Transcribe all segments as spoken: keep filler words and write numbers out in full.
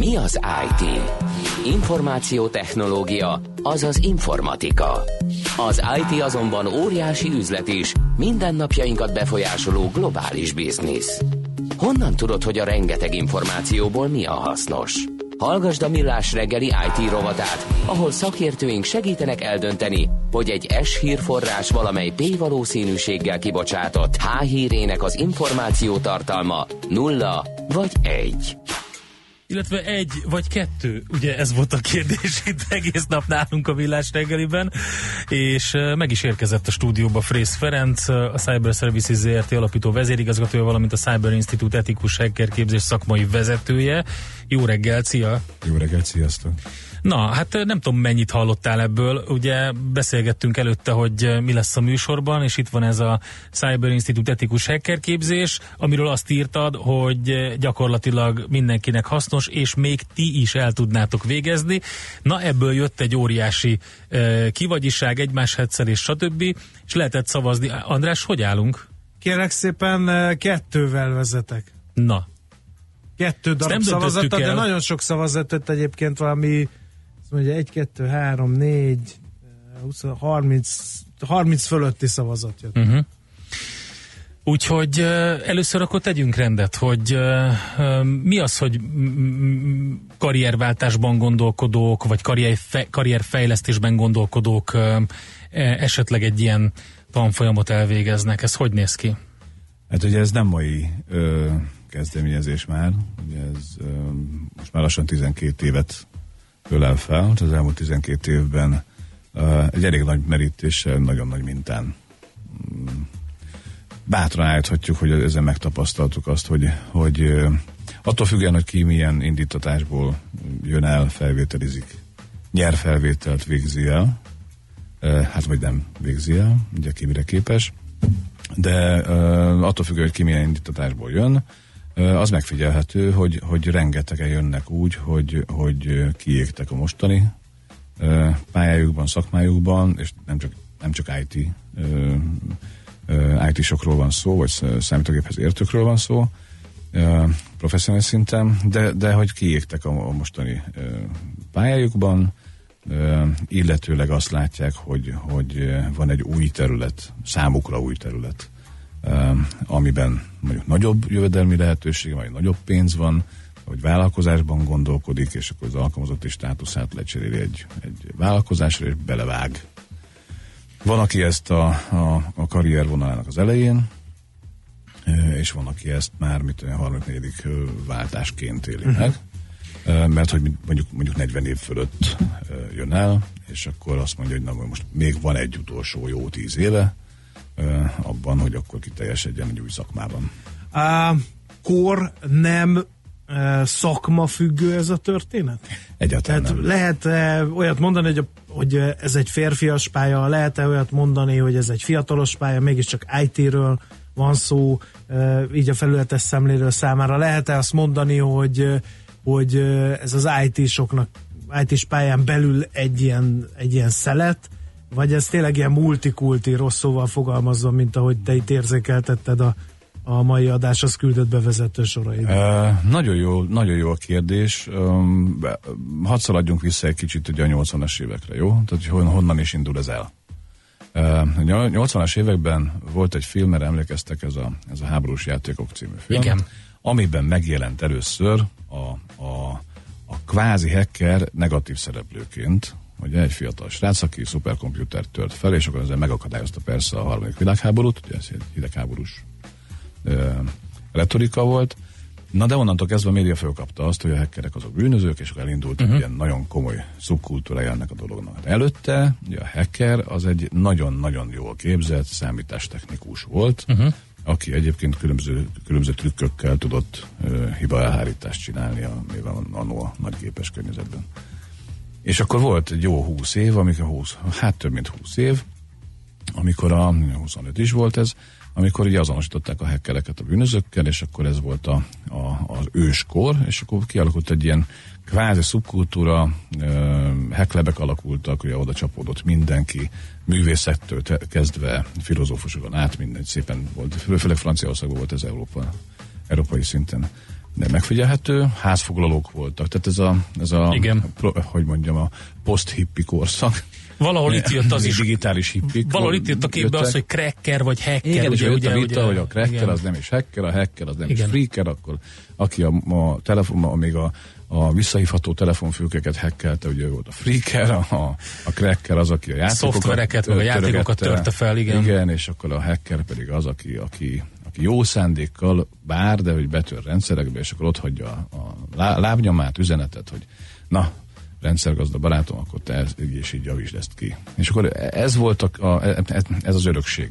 Mi az i té? Információtechnológia, azaz informatika. Az i té azonban óriási üzlet is, mindennapjainkat befolyásoló globális biznisz. Honnan tudod, hogy a rengeteg információból mi a hasznos? Hallgasd a Millás reggeli i té rovatát, ahol szakértőink segítenek eldönteni, hogy egy S hírforrás valamely P valószínűséggel kibocsátott H hírének az információ tartalma nulla vagy egy. Illetve egy vagy kettő, ugye ez volt a kérdés itt egész nap nálunk a Millás reggeliben, és meg is érkezett a stúdióba Frész Ferenc, a Cyber Services zé er té alapító vezérigazgatója, valamint a Cyber Institute etikus hacker képzés szakmai vezetője. Jó reggel, szia! Jó reggel, sziasztok! Na, hát nem tudom, mennyit hallottál ebből. Ugye beszélgettünk előtte, hogy mi lesz a műsorban, és itt van ez a Cyber Institute etikus hacker képzés, amiről azt írtad, hogy gyakorlatilag mindenkinek hasznos, és még ti is el tudnátok végezni. Na, ebből jött egy óriási eh, kivagyiság, egymás hetszelés, stb. És lehetett szavazni. András, hogy állunk? Kérlek szépen, kettővel vezetek. Na. Kettő darab szavazata, de nagyon sok szavazatot egyébként valami, azt mondja, egy, kettő, három, négy, húsz, harminc, harminc fölötti szavazat jött. Uh-huh. Úgyhogy uh, először akkor tegyünk rendet, hogy uh, uh, mi az, hogy mm, karrierváltásban gondolkodók, vagy karrierfe- karrierfejlesztésben gondolkodók uh, esetleg egy ilyen tanfolyamot elvégeznek. Ez hogy néz ki? Hát ugye ez nem mai ö, kezdeményezés már, ugye ez ö, most már lassan tizenkét évet ölel fel, az elmúlt tizenkét évben ö, egy elég nagy merítéssel, nagyon nagy mintán. Bátran állíthatjuk, hogy ezen megtapasztaltuk azt, hogy, hogy ö, attól függően, hogy ki milyen indítatásból jön el, felvételizik, nyer felvételt, végzi el, ö, hát vagy nem végzi el, ugye ki mire képes, de uh, attól függően, hogy ki milyen indítatásból jön, uh, az megfigyelhető, hogy, hogy rengetegen jönnek úgy, hogy, hogy kiégtek a mostani uh, pályájukban, szakmájukban, és nem csak, nem csak i té, uh, uh, i té-sokról van szó, vagy számítógéphez értőkről van szó, uh, professzionális szinten, de, de hogy kiégtek a, a mostani uh, pályájukban, Uh, illetőleg azt látják, hogy, hogy van egy új terület, számukra új terület, uh, amiben mondjuk nagyobb jövedelmi lehetőség, vagy nagyobb pénz van, vagy vállalkozásban gondolkodik, és akkor az alkalmazotti státuszát lecseréli egy, egy vállalkozásra, és belevág. Van, aki ezt a, a, a karrier vonalának az elején, uh, és van, aki ezt már mit olyan harmadik-negyedik váltásként éli meg. Uh-huh. Mert hogy mondjuk, mondjuk negyven év fölött jön el, és akkor azt mondja, hogy na, most még van egy utolsó jó tíz éve abban, hogy akkor kiteljesedjen egy új szakmában. A kor nem szakma függő ez a történet? Egyáltalán Tehát nem. lehet-e olyat mondani, hogy, hogy ez egy férfias pálya, lehet-e olyat mondani, hogy ez egy fiatalos pálya, mégiscsak i té-ről van szó, így a felületes szemlélő számára. Lehet-e azt mondani, hogy hogy ez az i té-soknak, i té-s pályán belül egy ilyen, egy ilyen szelet, vagy ez tényleg ilyen multikulti, rossz szóval fogalmazva, mint ahogy te itt érzékeltetted a, a mai adáshoz küldött bevezető soraid? Uh, nagyon jó, nagyon jó a kérdés. Um, hadd szaladjunk vissza egy kicsit ugye a nyolcvanas évekre, jó? Tehát, hogy honnan is indul ez el. Uh, a nyolcvanas években volt egy film, mert emlékeztek, ez a, ez a Háborús játékok című film. Igen. Amiben megjelent először a, a, a kvázi hacker negatív szereplőként, ugye egy fiatal srác, aki szuperkomputert tört fel, és akkor ezzel megakadályozta persze a harmadik világháborút, ugye ez egy hidegháborús e, retorika volt. Na de onnantól kezdve a média fölkapta azt, hogy a hackerek azok bűnözők, és akkor elindult uh-huh. egy ilyen nagyon komoly szubkultúrája ennek a dolognak. Előtte ugye a hacker az egy nagyon-nagyon jól képzett számítástechnikus volt, uh-huh. aki egyébként különböző, különböző trükkökkel tudott uh, hiba elhárítást csinálni a, annó a nagy gépes környezetben. És akkor volt egy jó húsz év, amikor húsz, hát több mint húsz év, amikor a huszonöt is volt ez, amikor ugye azonosították a hackereket a bűnözőkkel, és akkor ez volt a, a, az őskor, és akkor kialakult egy ilyen kvázi szubkultúra, uh, hacklabek alakultak, ugye oda csapódott mindenki, művészettől te, kezdve filozófusokon át, mindegy szépen volt, főleg Franciaországban volt ez Európa, európai szinten nem megfigyelhető, házfoglalók voltak, tehát ez a, ez a hogy mondjam, a post-hippi korszak. Valahol itt jött az is. Digitális hippik. Valahol itt jött a képbe az, hogy cracker vagy hacker. Igen, ugye, és ugye, jött a vita, ugye, hogy a cracker igen. az nem is hacker, a hacker az nem igen. is freaker, akkor aki a, a telefon, még a, a visszahívható telefonfülkeket hackelte, ugye volt a freaker, a, a cracker az, aki a játékokat szoftvereket, meg a játékokat törte fel, igen. Igen, és akkor a hacker pedig az, aki, aki, aki jó szándékkal bár, de hogy betör rendszerekbe, és akkor ott hagyja a lábnyomát, üzenetet, hogy na, rendszergazda barátom, akkor te ez, így és így javítsd ezt ki. És akkor ez volt a, a, ez az örökség.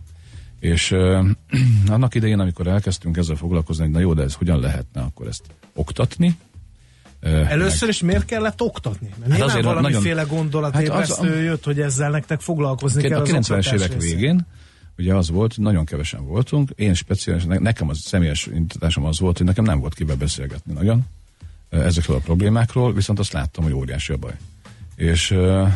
És uh, annak idején, amikor elkezdtünk ezzel foglalkozni, hogy na jó, de ez hogyan lehetne akkor ezt oktatni? Uh, Először meg... is miért kellett oktatni? Mert hát nyilván valamiféle nagyon... gondolatébresztő hát az, jött, hogy ezzel nektek foglalkozni kell a az kilencvenes évek részén. végén ugye az volt, nagyon kevesen voltunk, én speciális, nekem az személyes indítatásom az volt, hogy nekem nem volt kivel beszélgetni nagyon ezekről a problémákról, viszont azt láttam, hogy óriási a baj. És,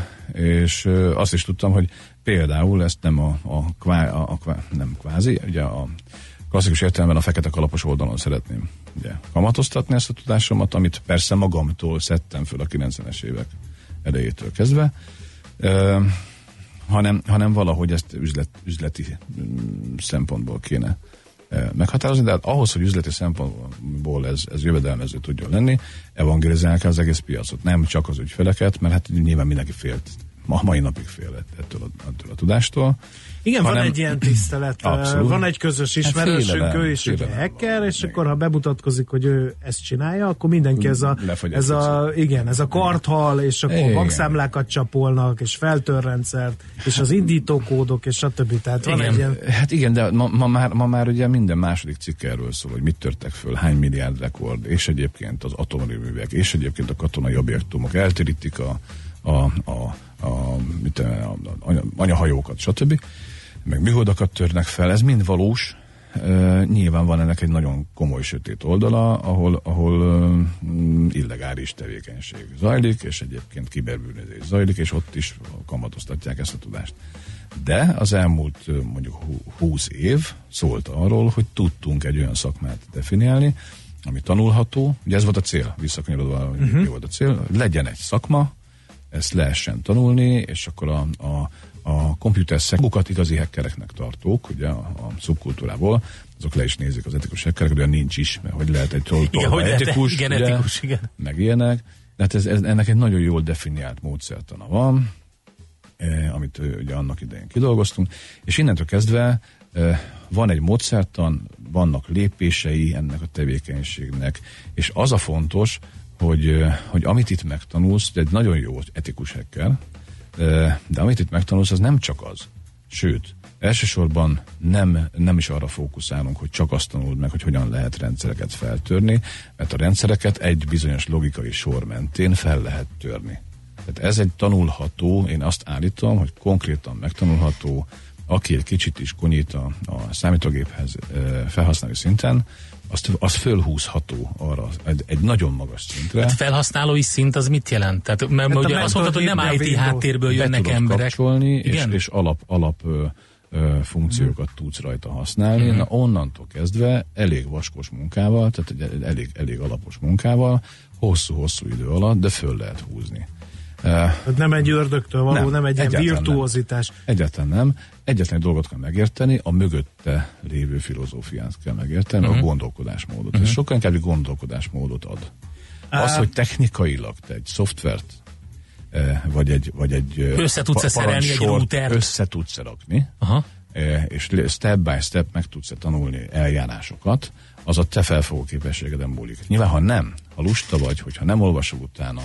és azt is tudtam, hogy például ezt nem a, a, kvá, a, a kvá, nem kvázi, ugye a klasszikus értelemben a fekete kalapos oldalon szeretném ugye kamatoztatni ezt a tudásomat, amit persze magamtól szedtem föl a kilencvenes évek elejétől kezdve, uh, hanem, hanem valahogy ezt üzlet, üzleti szempontból kéne meghatározni, de hát ahhoz, hogy üzleti szempontból ez, ez jövedelmező tudjon lenni, evangelizálni kell az egész piacot, nem csak az ügyfeleket, mert hát nyilván mindenki félt, ma mai napig fél ettől a, ettől a tudástól. Igen, hanem, hanem, van egy ilyen tisztelet, abszolút. Van egy közös ismerősünk, hát ő is egy hacker, és meg. Akkor ha bemutatkozik, hogy ő ezt csinálja, akkor mindenki ez a, ez a, igen, ez a karthal, és akkor igen. bankszámlákat csapolnak, és feltörrendszert, és az indítókódok, és stb. Tehát van igen. egy ilyen... Hát igen, de ma, ma, már, ma már ugye minden második cikk erről szól, hogy mit törtek föl, hány milliárd rekord, és egyébként az atomerőművek, és egyébként a katonai objektumok eltérítik a, a, a, a, mit, a, a anyahajókat, stb. Meg műholdakat törnek fel, ez mind valós. Uh, nyilván van ennek egy nagyon komoly sötét oldala, ahol, ahol uh, illegális tevékenység zajlik, és egyébként kiberbűnözés zajlik, és ott is kamatoztatják ezt a tudást. De az elmúlt uh, mondjuk húsz év szólt arról, hogy tudtunk egy olyan szakmát definiálni, ami tanulható, ugye ez volt a cél, visszakanyarodva, hogy uh-huh. mi volt a cél, legyen egy szakma, ezt lehessen tanulni, és akkor a, a a komputer szekukat igazi hackereknek tartók, ugye a, a szubkultúrából, azok le is nézik az etikus hackerek, de nincs is, mert hogy lehet egy trolltól etikus, igen, ugye, etikus, igen. meg ilyenek. De hát ez, ez, ennek egy nagyon jól definiált módszertana van, eh, amit ugye annak idején kidolgoztunk, és innentől kezdve eh, van egy módszertan, vannak lépései ennek a tevékenységnek, és az a fontos, hogy, eh, hogy amit itt megtanulsz, egy nagyon jó etikus hacker, de amit itt megtanulsz, az nem csak az. Sőt, elsősorban nem, nem is arra fókuszálunk, hogy csak azt tanuld meg, hogy hogyan lehet rendszereket feltörni, mert a rendszereket egy bizonyos logikai sor mentén fel lehet törni. Tehát ez egy tanulható, én azt állítom, hogy konkrétan megtanulható, aki egy kicsit is konyít a, a számítógéphez felhasználó szinten, azt, az fölhúzható arra egy, egy nagyon magas szintre. Hát felhasználói szint az mit jelent? Tehát, mert hát ugye azt mondtad, hogy nem i té háttérből jönnek emberek. Kapcsolni, és, és alap, alap ö, ö, funkciókat hmm. tudsz rajta használni. Hmm. Na onnantól kezdve elég vaskos munkával, tehát elég, elég alapos munkával, hosszú-hosszú idő alatt, de föl lehet húzni. Tehát nem egy ördögtől való, nem, nem egy ilyen virtuózitás. Nem. Egyáltalán nem. Egyetlen egy dolgot kell megérteni, a mögötte lévő filozófiát kell megérteni, uh-huh. a gondolkodásmódot. Uh-huh. Ez sokkal inkább egy gondolkodásmódot ad. Az, uh, hogy technikailag te egy szoftvert, vagy egy, vagy egy össze tudsz szerelni egy routert, össze tudsz rakni, uh-huh. és step by step meg tudsz tanulni eljárásokat, az a te felfogó képességeden múlik. Nyilván, ha nem, ha lusta vagy, hogyha nem olvasol utána,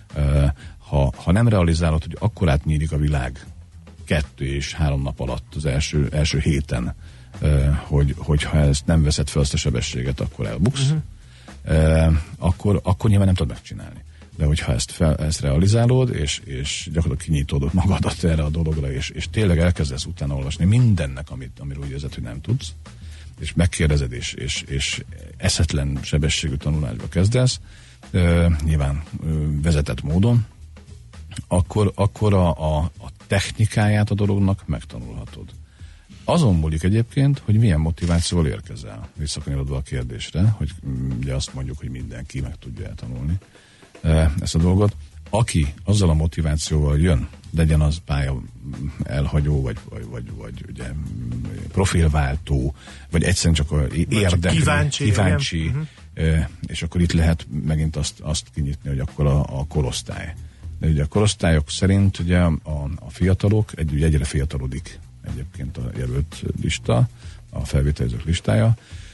Ha, ha nem realizálod, hogy akkor átnyílik a világ kettő és három nap alatt az első, első héten, uh, hogy, hogyha ezt nem veszed fel azt a sebességet, akkor elbuksz, uh-huh. uh, akkor, akkor nyilván nem tudod megcsinálni. De hogyha ezt, fel, ezt realizálod, és, és gyakorlatilag kinyitod magadat erre a dologra, és, és tényleg elkezdesz utána olvasni mindennek, amit, amiről úgy érzed, hogy nem tudsz, és megkérdezed, és, és, és eszetlen sebességű tanulásba kezdesz, uh, nyilván uh, vezetett módon, akkor, akkor a, a, a technikáját a dolognak megtanulhatod. azon múlik egyébként, hogy milyen motivációval érkezel. Visszakanyarodva a kérdésre, hogy ugye azt mondjuk, hogy mindenki meg tudja eltanulni ezt a dolgot. Aki azzal a motivációval jön, legyen az pálya elhagyó, vagy, vagy, vagy, vagy ugye, profilváltó, vagy egyszerűen csak a érdekli, kíváncsi, kíváncsi uh-huh. és akkor itt lehet megint azt, azt kinyitni, hogy akkor a, a korosztály. De ugye a korosztályok szerint ugye a, a fiatalok, egy, ugye egyre fiatalodik egyébként a jelölt lista, a felvételezők listája.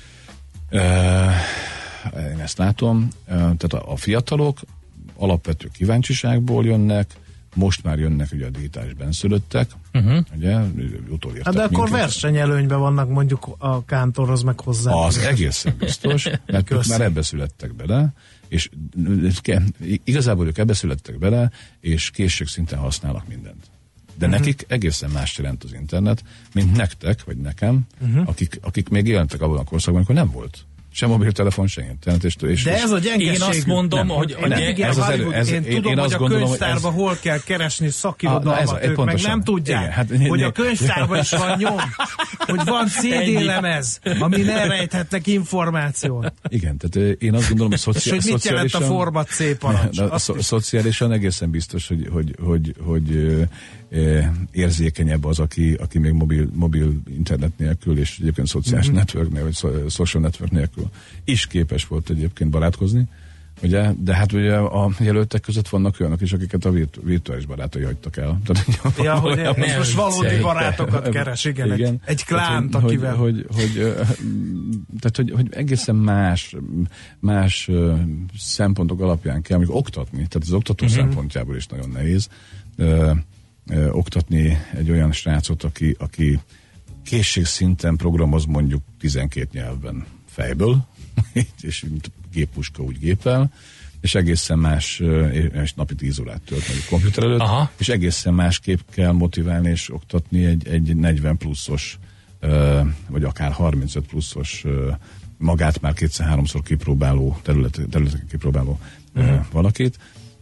Én ezt látom. Tehát a, a fiatalok alapvető kíváncsiságból jönnek, most már jönnek ugye a digitális benszülöttek, uh-huh. ugye, utolértek hát de akkor minket. Versenyelőnyben vannak mondjuk a kántorhoz meg hozzá. Az egészen biztos, mert ők már ebbe születtek bele, és igazából ők ebbe születtek bele, és készségszinten használnak mindent. De uh-huh. nekik egészen más jelent az internet, mint nektek, vagy nekem, uh-huh. akik, akik még éltek abban a korszakban, amikor nem volt sem mobiltelefon, sem internet. És, és, de ez a gyengeségük. Én azt mondom, nem, hogy... Én, nem, igen, ez az elő, ez, én, én tudom, én hogy a gondolom, könyvtárban ez, hol kell keresni szakirodalmat, a, ők meg nem tudják, igen, hát, hogy a könyvtárban is van nyom, hogy van cé dé lemez, ami ne rejthetnek információt. Igen, tehát én azt gondolom, hogy szociál, és hogy mit jelent a format C parancs? A szo- szociálisan egészen biztos, hogy, hogy, hogy, hogy érzékenyebb az, aki, aki még mobil, mobil internet nélkül, és egyébként szociális mm-hmm. network nélkül, vagy social network nélkül is képes volt egyébként barátkozni, ugye? De hát ugye a jelöltek között vannak olyanok is, akiket a virtu- virtuális barátai hagytak el. Tehát, ja, hogy ez most valódi barátokat keres, igen, igen. Egy, egy klánt, tehát, akivel... Hogy, hogy, hogy, tehát, hogy, hogy egészen más, más szempontok alapján kell még oktatni, tehát az oktató mm-hmm. szempontjából is nagyon nehéz ö, ö, oktatni egy olyan srácot, aki, aki készségszinten programoz mondjuk tizenkét nyelvben fejből, és géppuska úgy gépel, és egészen más, és napi tíz órát tölt meg a komputer előtt, aha. és egészen másképp kell motiválni és oktatni egy, egy negyven pluszos, vagy akár harmincöt pluszos, magát már kétszer-háromszor kipróbáló, terület, területeken kipróbáló uh-huh. valakit.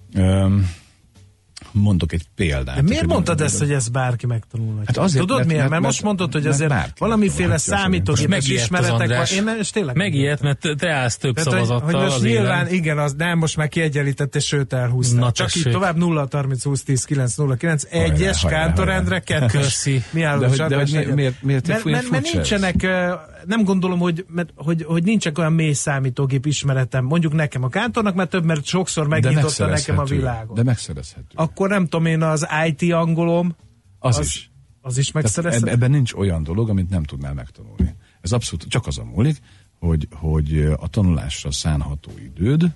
Mondok egy példát. De miért mondtad ezt, hogy ezt bárki megtanulhatja? Hát azért, tudod mert, miért? Mert, mert most mondod, hogy azért valamiféle számítógépes ismeretek van. Én nem, és tényleg megijedt, mert te állsz több tehát, szavazattal. Hogy, hogy most az nyilván, élen. igen, az nem, most már kiegyenlített, és sőt elhúztál. Na, csak így tovább nulla harminc húsz tíz kilenc nulla kilenc egyes Kántorendre kettős. De hogy miért miért Mert nincsenek, nem gondolom, hogy, mert, hogy, hogy nincsenek olyan mély számítógép ismeretem, mondjuk nekem a Kántornak, mert több, mert sokszor megnyitotta nekem a világot. De megszerezhető. Akkor nem tudom én, az i té angolom, az, az is. Az is megszerezhető. Ebben nincs olyan dolog, amit nem tudnál megtanulni. Ez abszolút csak azon múlik, hogy, hogy a tanulásra szánható időd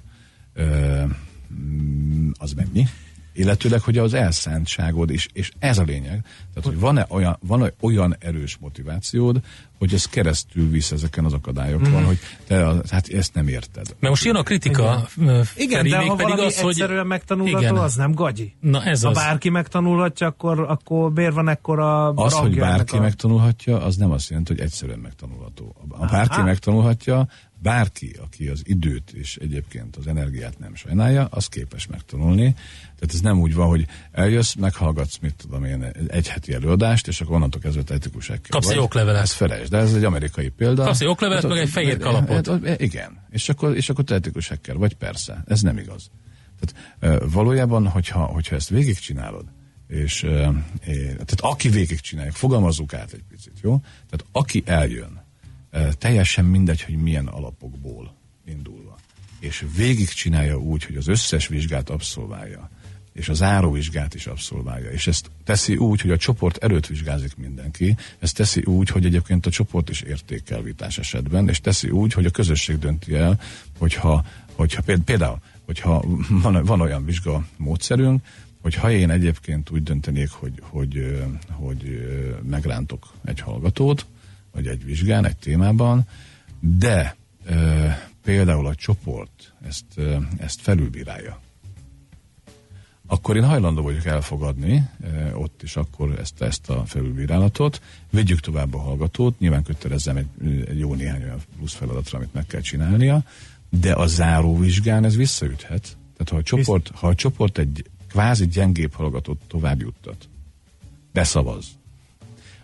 az mennyi, illetőleg, hogy az elszántságod is, és ez a lényeg, tehát, hogy van-e olyan, van-e olyan erős motivációd, hogy ez keresztül visz ezeken az akadályokon, mm. hogy te hát ezt nem érted. Mert most jön a kritika. Igen, igen de ha valami az, egyszerűen hogy... megtanulható, igen. az nem gagyi. Na ez ha az. bárki megtanulhatja, akkor, akkor miért van ekkora az, hogy bárki a... megtanulhatja, az nem azt jelenti, hogy egyszerűen megtanulható. Ha bárki Aha. megtanulhatja, bárki, aki az időt és egyébként az energiát nem sajnálja, az képes megtanulni. Tehát ez nem úgy van, hogy eljössz, meghallgatsz, mit tudom én, egy heti előadást, és akkor onnantól kezdve etikus ekkel. Kapsz egy oklevelet. Ez felejtsd, de ez egy amerikai példa. Kapsz egy oklevelet, hát, meg egy fehér kalapot. Hát, igen, és akkor, és akkor te etikus ekkel, vagy persze, ez nem igaz. Tehát valójában, hogyha, hogyha ezt végigcsinálod, és tehát aki végigcsinálja, fogalmazzuk át egy picit, jó? Tehát aki eljön, teljesen mindegy, hogy milyen alapokból indulva, és végigcsinálja úgy, hogy az összes vizsgát abszolválja, és a záróvizsgát is abszolválja, és ezt teszi úgy, hogy a csoport előtt vizsgázik mindenki, ezt teszi úgy, hogy egyébként a csoport is értékel vitás esetben, és teszi úgy, hogy a közösség dönti el, hogyha, hogyha például, hogyha van, van olyan vizsga módszerünk, hogy ha én egyébként úgy döntenék, hogy, hogy, hogy megrántok egy hallgatót, vagy egy vizsgán, egy témában, de e, például a csoport ezt, e, ezt felülbírálja, akkor én hajlandó vagyok elfogadni e, ott is akkor ezt, ezt a felülbírálatot, vigyük tovább a hallgatót, nyilván kötelezzem egy, egy jó néhány olyan plusz feladatra, amit meg kell csinálnia, de a záróvizsgán ez visszaüthet. Tehát ha a csoport, ha a csoport egy kvázi gyengébb hallgatót tovább juttat, beszavaz,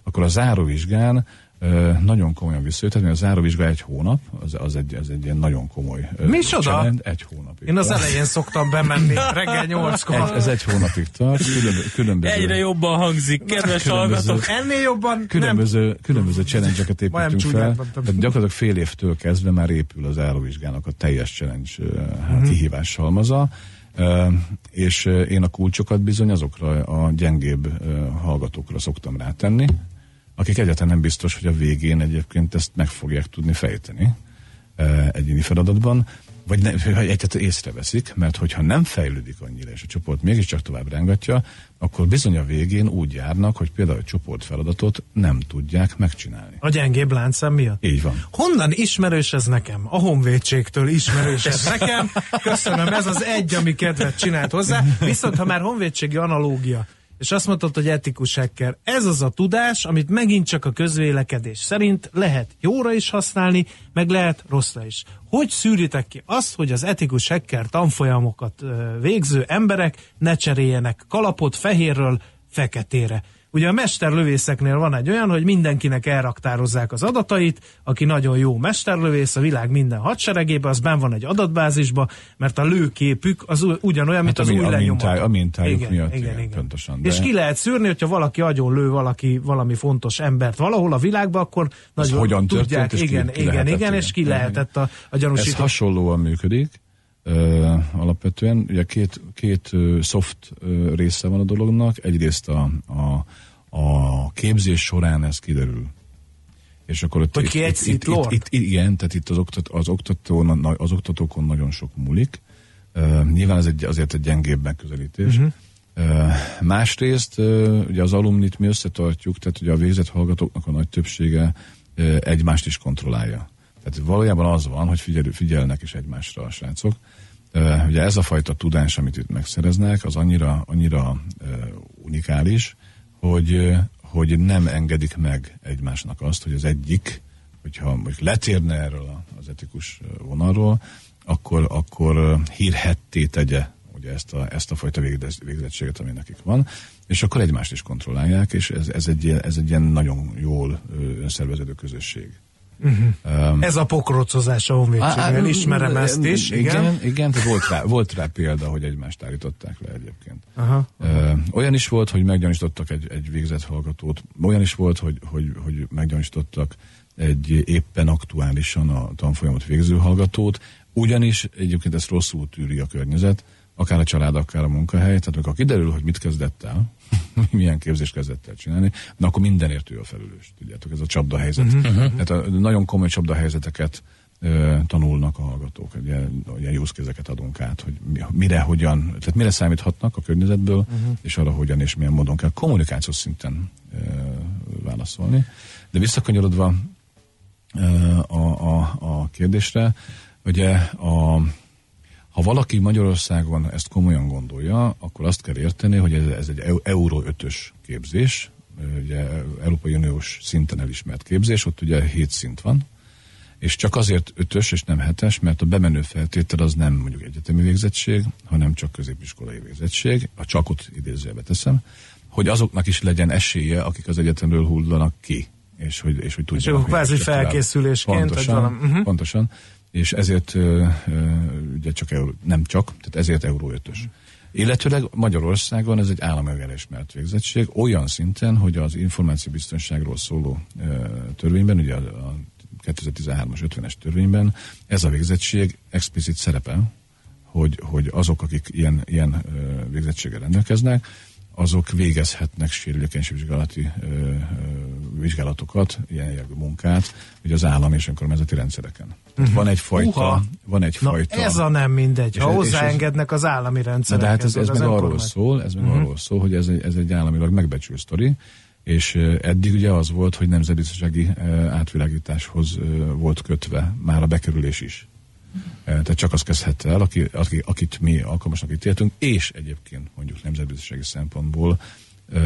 akkor a záróvizsgán nagyon komolyan visszajöttet, mert a záróvizsga egy hónap, az, az, egy, az egy ilyen nagyon komoly Micsoda? Egy hónapig. Én az elején szoktam bemenni, reggel nyolckor. Egy, ez egy hónapig tart, különböző, különböző... Egyre jobban hangzik, kedves hallgatók. Ennél jobban Különböző, nem. különböző challenge-eket építünk fel. Tehát gyakorlatilag fél évtől kezdve már épül az záróvizsgának a teljes challenge hát, mm-hmm. kihívás halmaza. Uh, és uh, én a kulcsokat bizony azokra a gyengébb uh, hallgatókra szoktam rátenni, akik egyáltalán nem biztos, hogy a végén egyébként ezt meg fogják tudni fejteni uh, egyéni feladatban, vagy, ne, vagy egyáltalán észreveszik, mert hogyha nem fejlődik annyira, és a csoport mégiscsak tovább rángatja, akkor bizony a végén úgy járnak, hogy például a csoport feladatot nem tudják megcsinálni. A gyengébb láncszem miatt? Így van. Honnan ismerős ez nekem? A honvédségtől ismerős ez nekem. Köszönöm, ez az egy, ami kedvet csinált hozzá. Viszont ha már honvédségi analógia, és azt mondtad, hogy etikus hacker, ez az a tudás, amit megint csak a közvélekedés szerint lehet jóra is használni, meg lehet rosszra is. Hogy szűritek ki azt, hogy az etikus hacker tanfolyamokat végző emberek ne cseréljenek kalapot fehérről feketére? Ugye a mesterlövészeknél van egy olyan, hogy mindenkinek elraktározzák az adatait, aki nagyon jó mesterlövész a világ minden hadseregében, az benn van egy adatbázisba, mert a lőképük az ugyanolyan, mint hát az új lenyomat. A mintájuk igen, miatt, igen, igen, igen. pontosan. De... És ki lehet szűrni, hogyha valaki agyon lő valaki valami fontos embert valahol a világban, akkor nagyon hogyan tudják, történt, igen, ki, ki igen, igen, igen, és ki lehetett a, a gyanúsító. Ez hasonlóan működik. Uh, alapvetően ugye két, két uh, soft uh, része van a dolognak, egyrészt a, a, a képzés során ez kiderül. És akkor ott hogy ki egy itt, itt, itt, itt, igen, tehát itt az, oktat, az, oktatón, az oktatókon nagyon sok múlik. Uh, nyilván ez egy, azért egy gyengébb megközelítés. Uh-huh. Uh, másrészt uh, ugye az alumnit mi összetartjuk, tehát ugye a végzett hallgatóknak a nagy többsége uh, egymást is kontrollálja. Tehát valójában az van, hogy figyel, figyelnek is egymásra a srácok. Uh, ugye ez a fajta tudás, amit itt megszereznek, az annyira, annyira uh, unikális, hogy, uh, hogy nem engedik meg egymásnak azt, hogy az egyik, hogyha letérne erről az etikus vonalról, akkor, akkor uh, hírhetté tegye ugye ezt a, ezt a fajta végzettséget, ami nekik van, és akkor egymást is kontrollálják, és ez, ez, egy, ez egy ilyen nagyon jól önszerveződő közösség. Uh-huh. Um, ez a pokrocozás a honvédségnél, ismerem ezt is. Igen, igen, igen tehát volt rá, volt rá példa, hogy egymást állították le egyébként. Aha. Uh, olyan is volt, hogy meggyanúsítottak egy, egy végzett hallgatót, olyan is volt, hogy, hogy, hogy meggyanúsítottak egy éppen aktuálisan a tanfolyamot végző hallgatót, ugyanis egyébként ezt rosszul tűri a környezet, akár a család, akár a munkahely, tehát amikor kiderül, hogy mit kezdett el, milyen képzést kezdett el csinálni, na akkor mindenért ő a felelős. Tudjátok, ez a csapdahelyzet. Uh-huh. Tehát a nagyon komoly csapdahelyzeteket uh, tanulnak a hallgatók. Ugye, ugye use case-eket adunk át, hogy mire, hogyan, tehát mire számíthatnak a környezetből, uh-huh. és arra hogyan és milyen módon kell kommunikációs szinten uh, válaszolni. De visszakanyarodva uh, a, a, a kérdésre, ugye a ha valaki Magyarországon ezt komolyan gondolja, akkor azt kell érteni, hogy ez, ez egy Euró ötös képzés, ugye Európai Uniós szinten elismert képzés, ott ugye hét szint van, és csak azért ötös és nem hetes, mert a bemenő feltétel az nem mondjuk egyetemi végzettség, hanem csak középiskolai végzettség, a csakot idézőjelbe teszem, hogy azoknak is legyen esélye, akik az egyetemről hullanak ki, és hogy, és hogy tudjanak. És akkor kvázi felkészülésként. Pontosan, uh-huh. pontosan. És ezért ugye csak euró, nem csak, tehát ezért Euró ötös. Illetőleg Magyarországon ez egy államilag elismert végzettség, olyan szinten, hogy az információbiztonságról szóló törvényben, ugye a kétezer-tizenhármas ötvenes törvényben ez a végzettség explicit szerepel, hogy, hogy azok, akik ilyen, ilyen végzettséggel rendelkeznek, azok végezhetnek sérülékenységvizsgálati ö, ö, vizsgálatokat, ilyen jellegű munkát, ugye az állam és önkormányzati rendszereken. Uh-huh. Van egyfajta... Van egyfajta Na ez a nem mindegy, ha hozzáengednek az állami rendszerekhez. De hát ez, ez meg arról szól, ez meg uh-huh. arról szól, hogy ez egy, ez egy államilag megbecsült sztori, és eddig ugye az volt, hogy nemzetbiztonsági átvilágításhoz volt kötve már a bekerülés is. Tehát csak az kezdhette el, aki, aki, akit mi alkalmasnak ítéltünk, és egyébként mondjuk nemzetbiztonsági szempontból ö,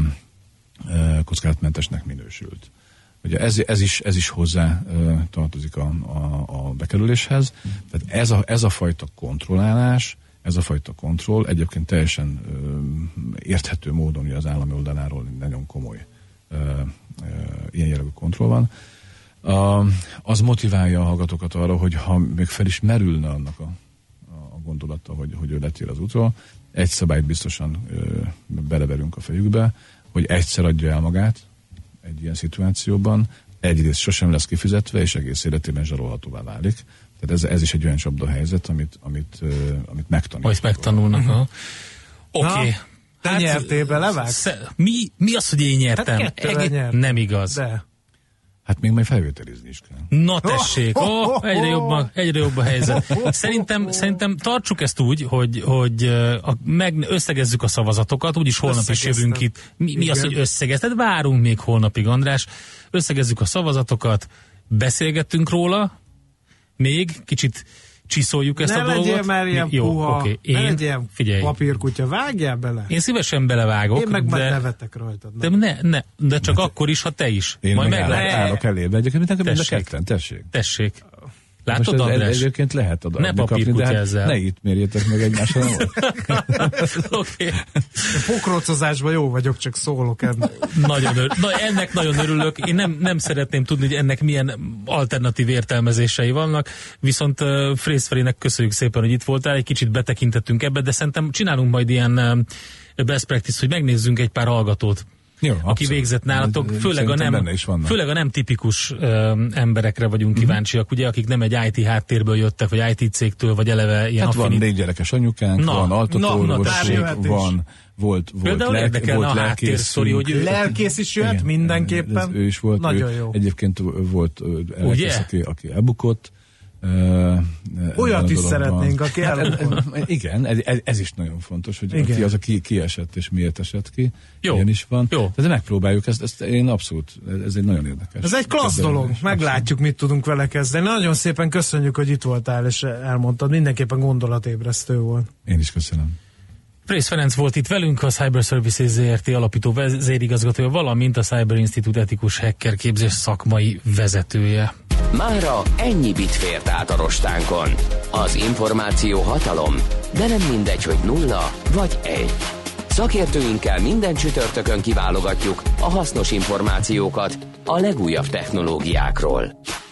ö, kockázatmentesnek minősült. Ugye ez, ez, is, ez is hozzá ö, tartozik a, a, a bekerüléshez. Tehát ez a, ez a fajta kontrollálás, ez a fajta kontroll egyébként teljesen ö, érthető módon az állami oldaláról nagyon komoly ö, ö, ilyen jellegű kontroll van. A, az motiválja a hallgatókat arra, hogy ha még fel is merülne annak a, a gondolata, hogy, hogy ő letér az útról, egy szabályt biztosan ö, beleverünk a fejükbe, hogy egyszer adja el magát egy ilyen szituációban, egyrészt sosem lesz kifizetve, és egész életében zsarolhatóvá válik. Tehát ez, ez is egy olyan csapdahelyzet, amit, amit, uh, amit megtanulnak. Vagy megtanulnak. Uh-huh. Oké. Okay. Te hát, nyertél bele, vágsz? Mi, mi az, hogy én nyertem? Hát Eg- nem igaz. De. Hát még majd felvételizni is kell. Na tessék, oh, oh, egyre, jobb a, egyre jobb a helyzet. Szerintem, szerintem tartsuk ezt úgy, hogy, hogy a, meg összegezzük a szavazatokat, úgyis holnap is jövünk itt. Mi, mi az, hogy összegezted? Várunk még holnapig, András. Összegezzük a szavazatokat, beszélgettünk róla, még kicsit csiszoljuk ezt ne a dolgot. Ne legyél már ilyen jó, puha, okay. Én, ne legyél figyelj. papírkutya, vágjál bele. Én szívesen belevágok. Én meg de, majd nevetek rajtad. De, ne, ne, de csak de akkor is, ha te is. Én majd meg meglátod. állok, állok elébe. Egyébként mind a tessék. ketten, tessék. Tessék. Látod, most András? Egyébként lehet adni, ne papírkutya hát ezzel. Ne itt mérjétek meg egymásra. Oké. Pokrócozásban jó vagyok, csak szólok ennek. Nagyon ör- Na, ennek nagyon örülök. Én nem, nem szeretném tudni, hogy ennek milyen alternatív értelmezései vannak, viszont uh, Frész Ferének köszönjük szépen, hogy itt voltál, egy kicsit betekintettünk ebbe, de szerintem csinálunk majd ilyen uh, best practice, hogy megnézzünk egy pár hallgatót. Jó, aki abszolút. Végzett nálatok, főleg a, nem, főleg a nem tipikus ö, emberekre vagyunk uh-huh. kíváncsiak, ugye, akik nem egy í té háttérből jöttek, vagy í té cégtől, vagy eleve ilyen hát affinit. van négy gyerekes anyukánk, na, van altatóorvoség, van, volt, volt, lelk, volt a háttérsztori, hogy ő... Lelkész is jött, igen, mindenképpen. Ő is volt, nagyon ő, jó. Egyébként volt lelkész, aki, aki elbukott. Uh, Olyat is szeretnénk, aki elbukott. Igen, ez, ez is nagyon fontos, hogy igen. Ki az, aki kiesett és miért esett ki. Jó. Ilyen is van. Jó. Tehát megpróbáljuk ezt, ezt én abszolút, ez egy nagyon érdekes. Ez egy klassz dolog, meglátjuk, abszolút. Mit tudunk vele kezdeni. Nagyon szépen köszönjük, hogy itt voltál és elmondtad, mindenképpen gondolatébresztő volt. Én is köszönöm. Frész Ferenc volt itt velünk, a Cyber Services zé er té alapító vezérigazgatója, valamint a Cyber Institute etikus hacker képzés szakmai vezetője. Mára ennyi bit fért át a rostánkon. Az információ hatalom, de nem mindegy, hogy nulla vagy egy. Szakértőinkkel minden csütörtökön kiválogatjuk a hasznos információkat a legújabb technológiákról.